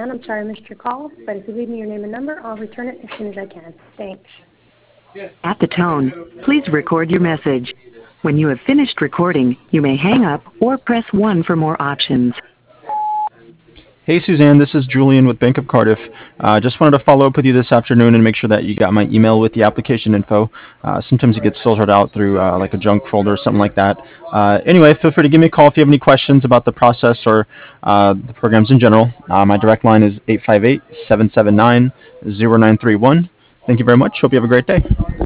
Suzanne. I'm sorry I missed your call, but if you leave me your name and number, I'll return it as soon as I can. Thanks. At the tone, please record your message. When you have finished recording, you may hang up or press 1 for more options. Hey Suzanne, this is Julian with Bank of Cardiff. Just wanted to follow up with you this afternoon and make sure that you got my email with the application info. Sometimes it gets filtered out through like a junk folder or something like that. Anyway, feel free to give me a call if you have any questions about the process or the programs in general. My direct line is 858-779-0931. Thank you very much. Hope you have a great day.